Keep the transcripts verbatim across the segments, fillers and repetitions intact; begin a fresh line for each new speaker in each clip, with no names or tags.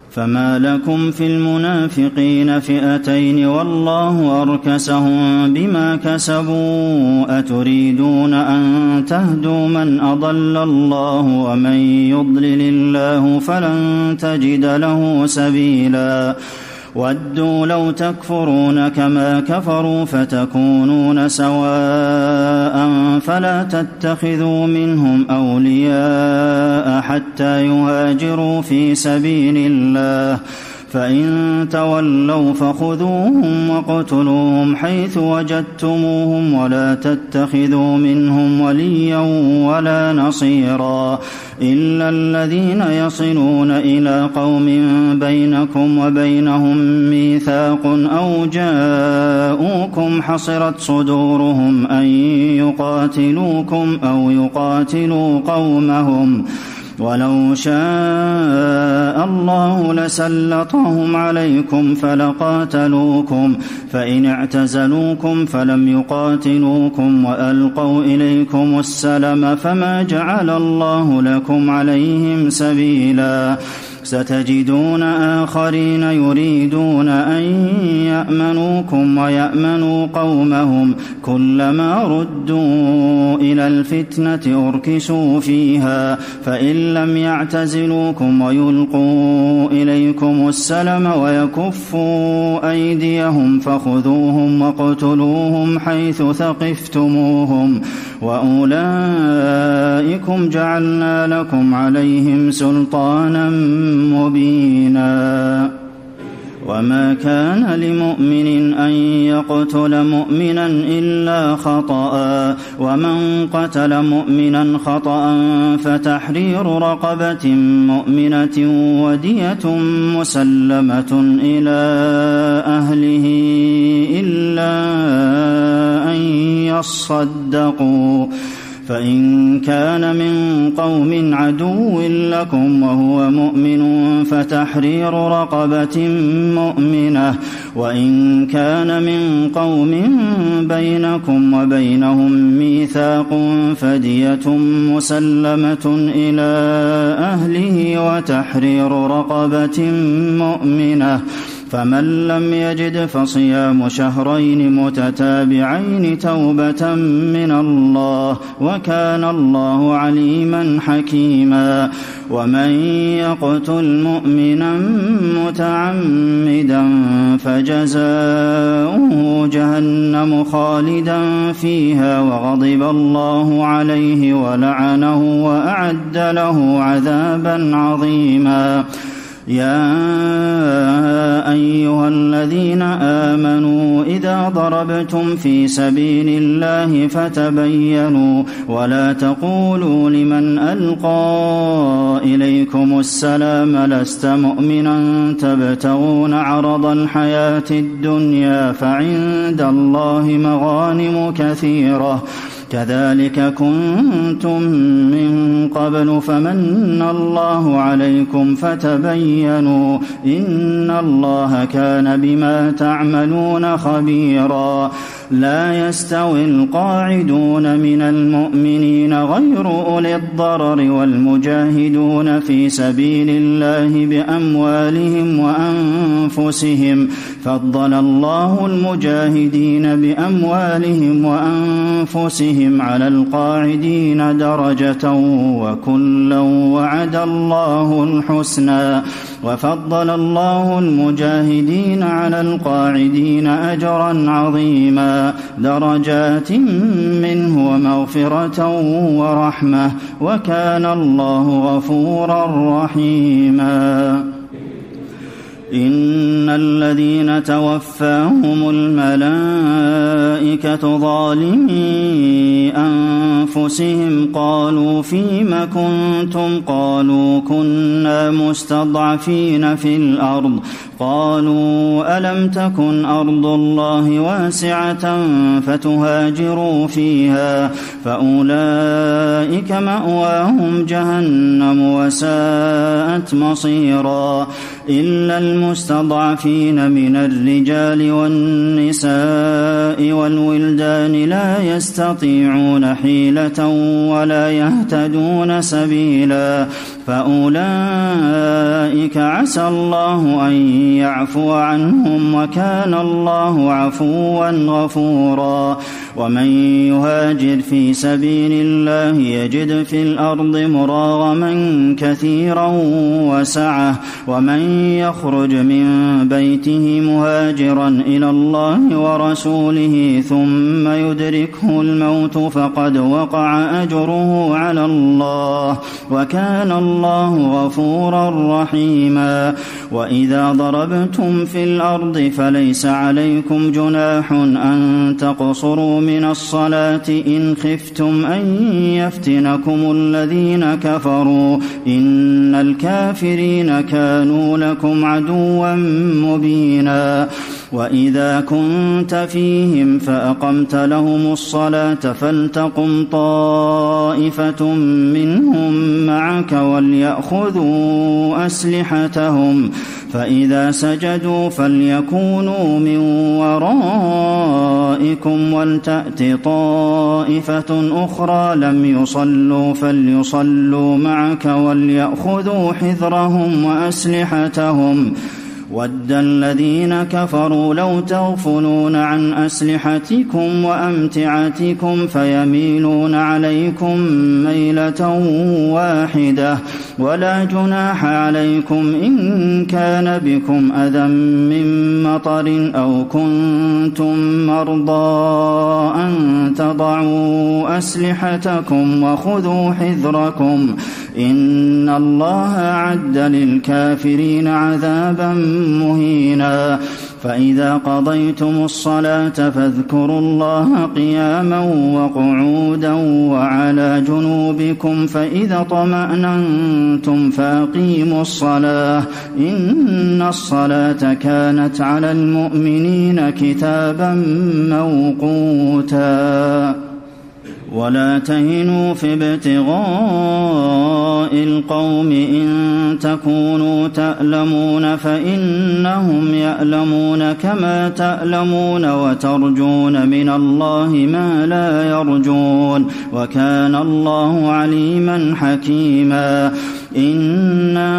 فما لكم في المنافقين فئتين والله أركسهم بما كسبوا أتريدون أن تهدوا من أضل الله ومن يضلل الله فلن تجد له سبيلا ودوا لو تكفرون كما كفروا فتكونون سواء فلا تتخذوا منهم أولياء حتى يهاجروا في سبيل الله فإن تولوا فخذوهم واقتلوهم حيث وجدتموهم ولا تتخذوا منهم وليا ولا نصيرا إلا الذين يصلون إلى قوم بينكم وبينهم ميثاق أو جاءوكم حصرت صدورهم أن يقاتلوكم أو يقاتلوا قومهم ولو شاء الله لسلطهم عليكم فلقاتلوكم فإن اعتزلوكم فلم يقاتلوكم وألقوا إليكم السلم فما جعل الله لكم عليهم سبيلا ستجدون آخرين يريدون أن يأمنوكم ويأمنوا قومهم كلما ردوا إلى الفتنة أركسوا فيها فإن لم يعتزلوكم ويلقوا إليكم السلم ويكفوا أيديهم فخذوهم واقتلوهم حيث ثقفتموهم وأولئكم جعلنا لكم عليهم سلطانا مبينا وما كان لمؤمن أن يقتل مؤمنا إلا خطأ ومن قتل مؤمنا خطأ فتحرير رقبة مؤمنة ودية مسلمة إلى أهله إلا أن يصدقوا فإن كان من قوم عدو لكم وهو مؤمن فتحرير رقبة مؤمنة وإن كان من قوم بينكم وبينهم ميثاق فدية مسلمة إلى أهله وتحرير رقبة مؤمنة فمن لم يجد فصيام شهرين متتابعين توبة من الله وكان الله عليما حكيما ومن يقتل مؤمنا متعمدا فجزاؤه جهنم خالدا فيها وغضب الله عليه ولعنه وأعد له عذابا عظيما يا أيها الذين آمنوا إذا ضربتم في سبيل الله فتبينوا ولا تقولوا لمن ألقى إليكم السلام لست مؤمنا تبتغون عرض الحياة الدنيا فعند الله مغانم كثيرة كذلك كنتم من قبل فمن الله عليكم فتبينوا إن الله كان بما تعملون خبيرا لا يستوي القاعدون من المؤمنين غير أولي الضرر والمجاهدون في سبيل الله بأموالهم وأنفسهم فضل الله المجاهدين بأموالهم وأنفسهم على القاعدين درجة وكلا وعد الله الحسنى وفضل الله المجاهدين على القاعدين أجرا عظيما درجات منه ومغفرة ورحمة وكان الله غفورا رحيما إن الذين توفاهم الملائكة ظالمي أنفسهم قالوا فيم كنتم قالوا كنا مستضعفين في الأرض قالوا ألم تكن أرض الله واسعة فتهاجروا فيها فأولئك مأواهم جهنم وساءت مصيرا إلا المستضعفين من الرجال والنساء والولدان لا يستطيعون حيلة ولا يهتدون سبيلا فأولئك عسى الله أن يعفو عنهم وكان الله عفوا غفورا ومن يهاجر في سبيل الله يجد في الأرض مراغما كثيرا وسعة ومن يخرج من بيته مهاجرا إلى الله ورسوله ثم يدركه الموت فقد وقع أجره على الله وكان الله غفورا رحيما وإذا ضربتم في الأرض فليس عليكم جناح أن تقصروا من الصلاة إن خفتم أن يفتنكم الذين كفروا إن الكافرين كانوا لكم عدوا مبينا وإذا كنت فيهم فأقمت لهم الصلاة فلتقم طائفة منهم معك وليأخذوا أسلحتهم فإذا سجدوا فليكونوا من ورائكم ولتأت طائفة أخرى لم يصلوا فليصلوا معك وليأخذوا حذرهم وأسلحتهم وَدَّ الَّذِينَ كَفَرُوا لَوْ تَغْفُلُونَ عَنْ أَسْلِحَتِكُمْ وَأَمْتِعَتِكُمْ فَيَمِيلُونَ عَلَيْكُمْ مَيْلَةً وَاحِدَةً وَلَا جُنَاحَ عَلَيْكُمْ إِن كَانَ بِكُمْ أَذًى مِّن مَّطَرٍ أَوْ كُنتُم مَّرْضَىٰ أَن تَضَعُوا أَسْلِحَتَكُمْ وَخُذُوا حِذْرَكُمْ إِنَّ اللَّهَ أَعَدَّ لِلْكَافِرِينَ عَذَابًا مهينا فإذا قضيتم الصلاة فاذكروا الله قياما وقعودا وعلى جنوبكم فإذا طمأننتم فأقيموا الصلاة إن الصلاة كانت على المؤمنين كتابا موقوتا ولا تهنوا في ابتغاء القوم إن تكونوا تألمون فإنهم يألمون كما تألمون وترجون من الله ما لا يرجون وكان الله عليما حكيما إنا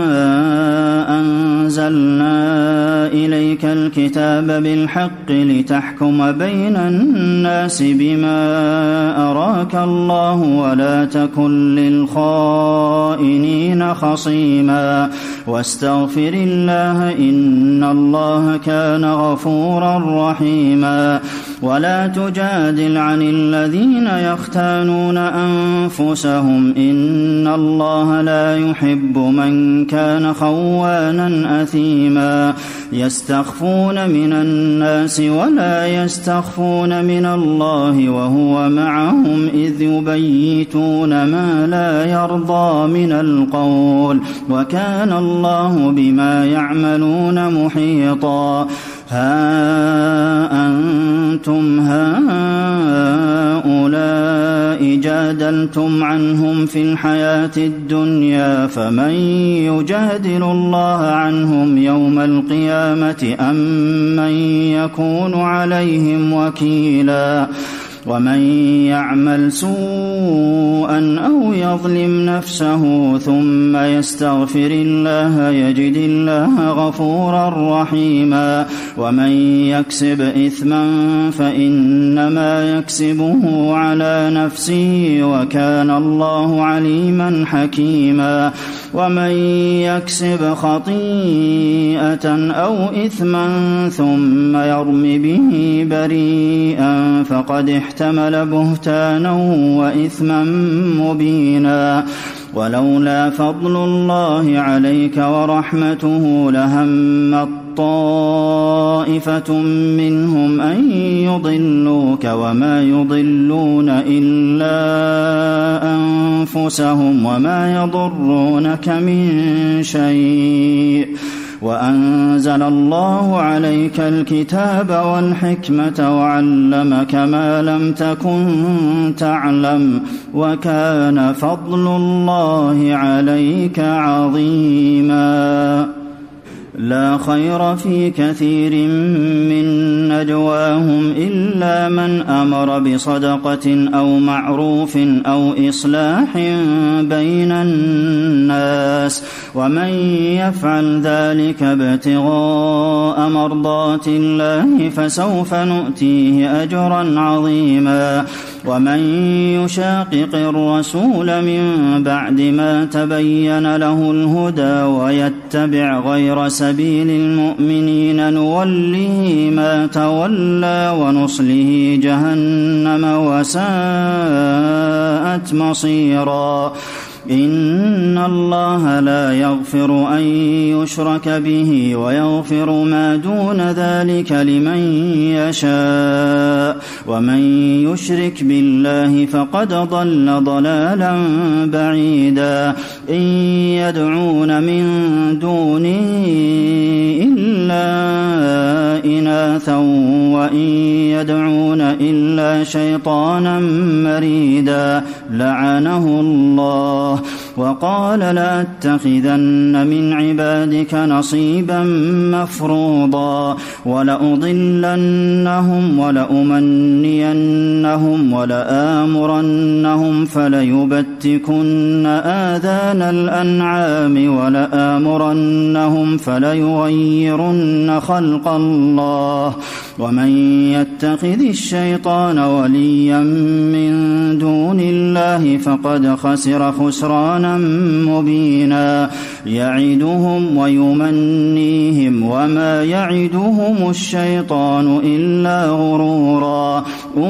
أنزلنا إليك الكتاب بالحق لتحكم بين الناس بما أراك الله ولا تكن للخائنين خصيما واستغفر الله إن الله كان غفورا رحيما ولا تجادل عن الذين يختانون أنفسهم إن الله لا يحب من كان خوانا أثيما يستخفون من الناس ولا يستخفون من الله وهو معهم إذ يبيتون ما لا يرضى من القول وكان الله بما يعملون محيطا ها أنتم هؤلاء جادلتم عنهم في الحياة الدنيا فمن يجادل الله عنهم يوم القيامة أم من يكون عليهم وكيلا ومن يعمل سوءا أو يظلم نفسه ثم يستغفر الله يجد الله غفورا رحيما ومن يكسب إثما فإنما يكسبه على نفسه وكان الله عليما حكيما ومن يكسب خطيئة أو إثما ثم يرم به بريئا فقد احتمل بهتانا وإثما مبينا ولولا فضل الله عليك ورحمته لهم طائفة منهم أن يضلوك وما يضلون إلا أنفسهم وما يضرونك من شيء وأنزل الله عليك الكتاب والحكمة وعلمك ما لم تكن تعلم وكان فضل الله عليك عظيما لا لا خير في كثير من نجواهم إلا من أمر بصدقة أو معروف أو إصلاح بين الناس ومن يفعل ذلك ابتغاء مرضات الله فسوف نؤتيه أجرا عظيما ومن يشاقق الرسول من بعد ما تبين له الهدى ويتبع غير سبيل المؤمنين نوله ما تولى ونصله جهنم وساءت مصيرا إن الله لا يغفر أن يشرك به ويغفر ما دون ذلك لمن يشاء ومن يشرك بالله فقد ضل ضلالا بعيدا إن يدعون من دونه إلا إناثا وإن يدعون إلا شيطانا مريدا لعنه الله وقال لأتخذن من عبادك نصيبا مفروضا ولأضلنهم ولأمنينهم ولآمرنهم فليبتكن آذان الأنعام ولآمرنهم فليغيرن خلق الله ومن يتخذ الشيطان وليا من دون الله فقد خسر خسرانا مبينا يعدهم ويمنيهم وما يعدهم الشيطان إلا غرورا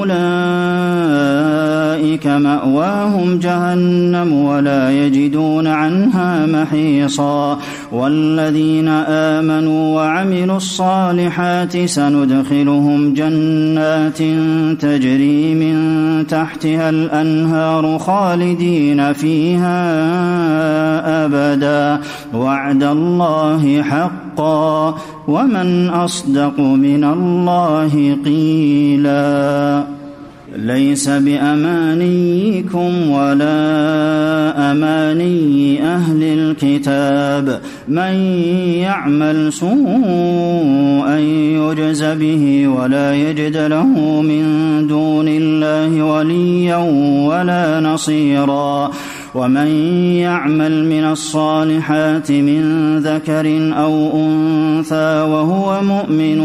أولئك مأواهم جهنم ولا يجدون عنها محيصا والذين آمنوا وعملوا الصالحات سندخلهم جنات تجري من تحتها الأنهار خالدين فيها أبدا وعد الله حقا ومن أصدق من الله قيلا ليس بأمانيكم ولا أماني أهل الكتاب من يعمل سوءا يجز به ولا يجد له من دون الله وليا ولا نصيرا ومن يعمل من الصالحات من ذكر أو أنثى وهو مؤمن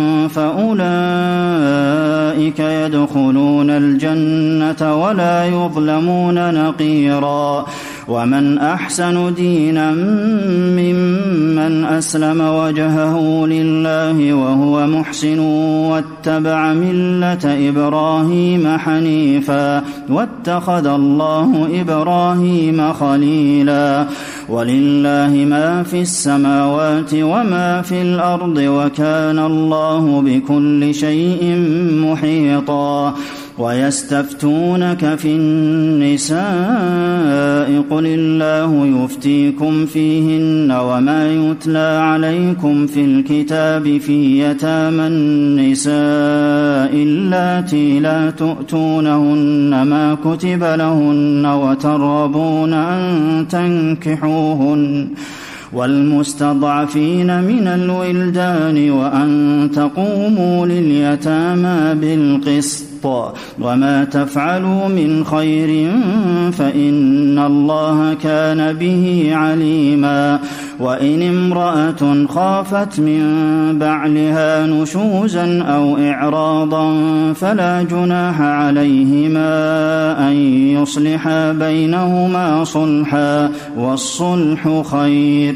فأولئك يدخلون الجنة ولا يظلمون نقيرا ومن أحسن دينا ممن أسلم وجهه لله وهو محسن واتبع ملة إبراهيم حنيفا واتخذ الله إبراهيم خليلا ولله ما في السماوات وما في الأرض وكان الله بكل شيء محيطا ويستفتونك في النساء قل الله يفتيكم فيهن وما يتلى عليكم في الكتاب في يتامى النساء اللاتي لا تؤتونهن ما كتب لهن وترغبون أن تنكحوهن والمستضعفين من الولدان وأن تقوموا لليتامى بالقسط وما تفعلوا من خير فإن الله كان به عليما وإن امرأة خافت من بعلها نشوزا أو إعراضا فلا جناح عليهما أن يصلحا بينهما صلحا والصلح خير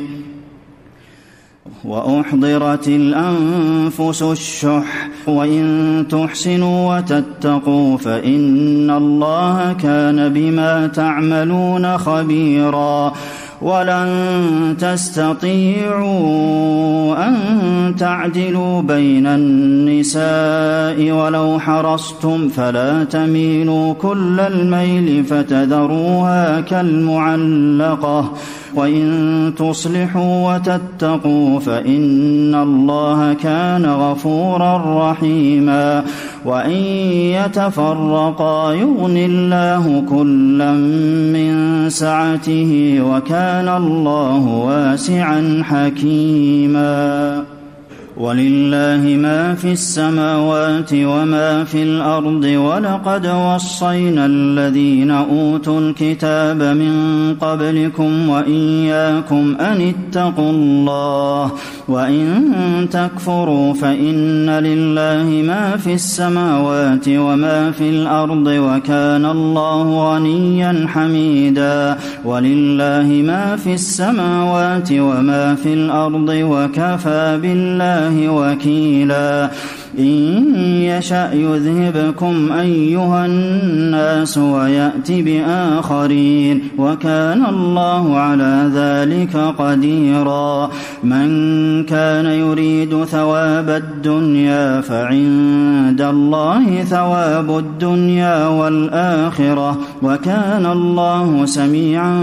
وأحضرت الأنفس الشح وإن تحسنوا وتتقوا فإن الله كان بما تعملون خبيرا ولن تستطيعوا أن تعدلوا بين النساء ولو حرصتم فلا تميلوا كل الميل فتذروها كالمعلقة وإن تصلحوا وتتقوا فإن الله كان غفورا رحيما وإن يتفرقا يغن الله كلا من سعته وكان الله واسعا حكيما ولله ما في السماوات وما في الأرض ولقد وصينا الذين أوتوا الكتاب من قبلكم وإياكم أن اتقوا الله وإن تكفروا فإن لله ما في السماوات وما في الأرض وكان الله غنيا حميدا ولله ما في السماوات وما في الأرض وكفى بالله وكيلا إن يشأ يذهبكم أيها الناس ويأت بآخرين وكان الله على ذلك قديرا من كان يريد ثواب الدنيا فعند الله ثواب الدنيا والآخرة وكان الله سميعا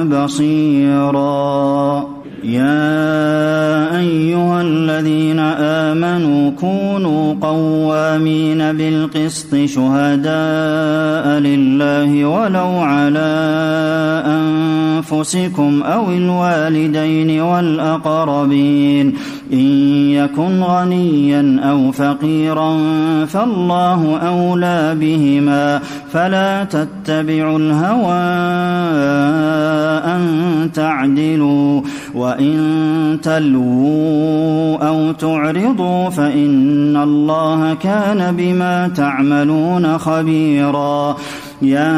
بصيرا يا أيها الذين آمنوا كونوا قوامين بالقسط شهداء لله ولو على أنفسكم أو الوالدين والأقربين إن يكن غنيا أو فقيرا فالله أولى بهما فلا تتبعوا الهوى أن تعدلوا وإن تلووا أو تعرضوا فإن الله كان بما تعملون خبيرا يا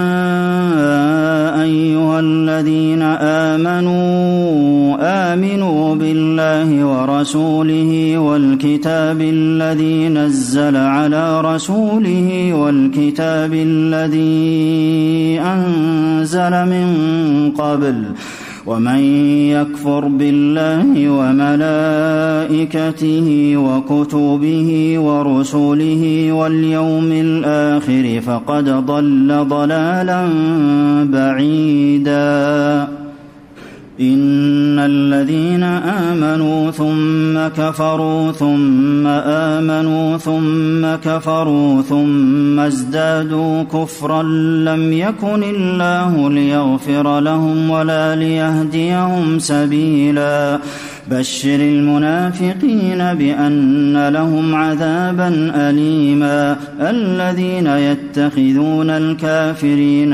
أيها الذين آمنوا آمنوا بالله ورسوله والكتاب الذي نزل على رسوله والكتاب الذي أنزل من قبل ومن يكفر بالله وملائكته وكتبه ورسله واليوم الآخر فقد ضل ضلالا بعيدا إن الذين آمنوا ثم كفروا ثم آمنوا ثم كفروا ثم ازدادوا كفرا لم يكن الله ليغفر لهم ولا ليهديهم سبيلا بشر المنافقين بأن لهم عذابا أليما الذين يتخذون الكافرين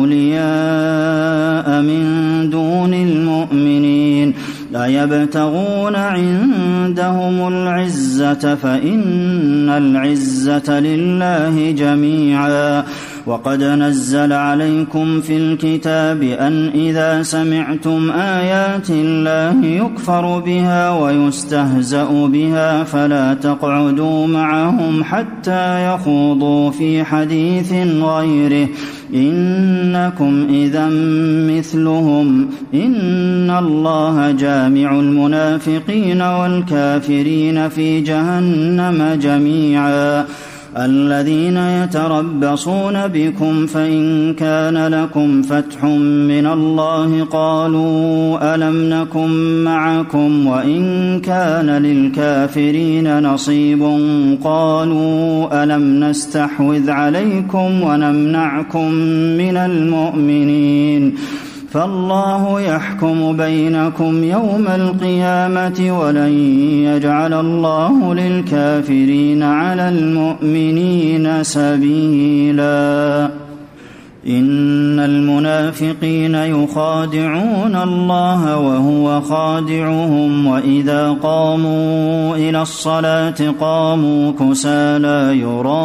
أولياء من دون المؤمنين أيبتغون عندهم العزة فإن العزة لله جميعا وقد نزل عليكم في الكتاب أن إذا سمعتم آيات الله يكفر بها ويستهزأ بها فلا تقعدوا معهم حتى يخوضوا في حديث غيره إنكم إذا مثلهم إن الله جامع المنافقين والكافرين في جهنم جميعا الذين يتربصون بكم فإن كان لكم فتح من الله قالوا ألم نكن معكم وإن كان للكافرين نصيب قالوا ألم نستحوذ عليكم ونمنعكم من المؤمنين فالله يحكم بينكم يوم القيامة ولن يجعل الله للكافرين على المؤمنين سبيلا إن المنافقين يخادعون الله وهو خادعهم وإذا قاموا إلى الصلاة قاموا كسالى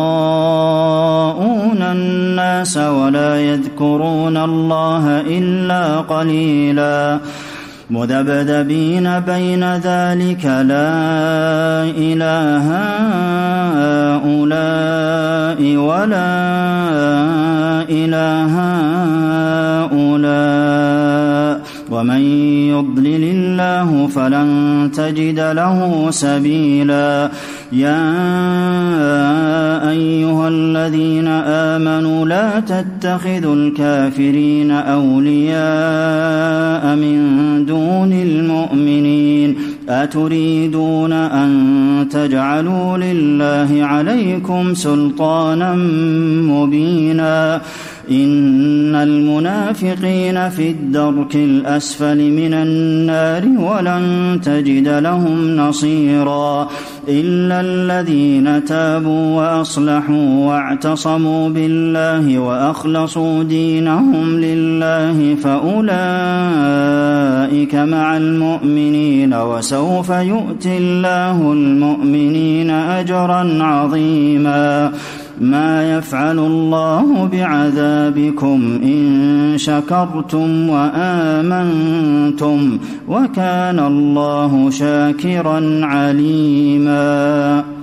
يراءون الناس ولا يذكرون الله إلا قليلا مذبذبين بين ذلك لا إله هؤلاء ولا إله هؤلاء ومن يضلل الله فلن تجد له سبيلا يا أيها الذين آمنوا لا تتخذوا الكافرين أولياء من دون المؤمنين أتريدون أن تجعلوا لله عليكم سلطانا مبينا إن المنافقين في الدرك الأسفل من النار ولن تجد لهم نصيرا إلا الذين تابوا وأصلحوا واعتصموا بالله وأخلصوا دينهم لله فأولئك مع المؤمنين وسوف يؤتي الله المؤمنين أجرا عظيما ما يفعل الله بعذابكم إن شكرتم وآمنتم وكان الله شاكرا عليما